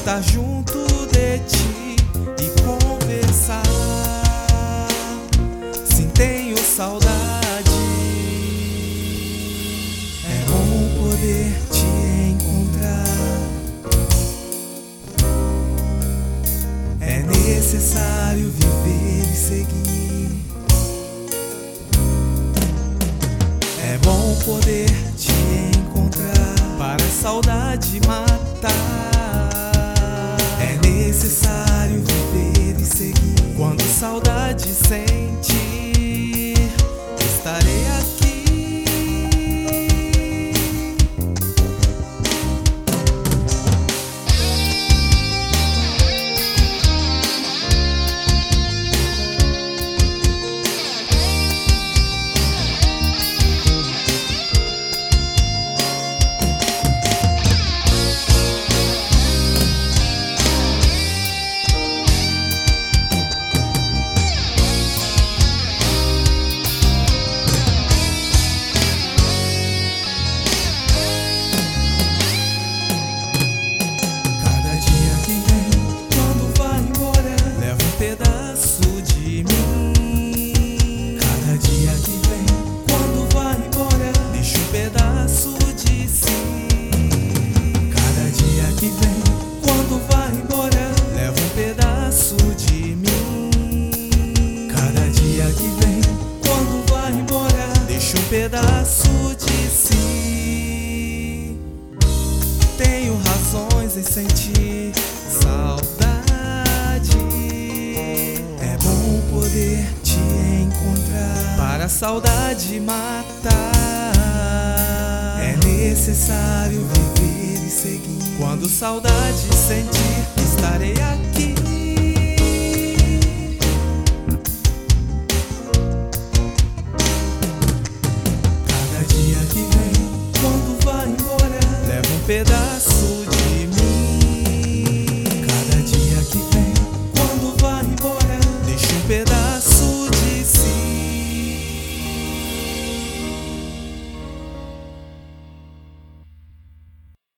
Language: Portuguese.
estar junto de ti e conversar. Sim, tenho saudade. É bom poder te encontrar. É necessário viver e seguir. É bom poder te encontrar para a saudade matar. É necessário viver e seguir. Quando saudade sentir, estarei aqui. Pedaço de mim. Cada dia que vem, quando vai embora, deixa um pedaço de si. Cada dia que vem, quando vai embora, leva um pedaço de mim. Cada dia que vem, quando vai embora, deixa um pedaço de si. Tenho razões em sentir saudade. Poder te encontrar para a saudade matar. É necessário viver e seguir. Quando saudade sentir, estarei aqui.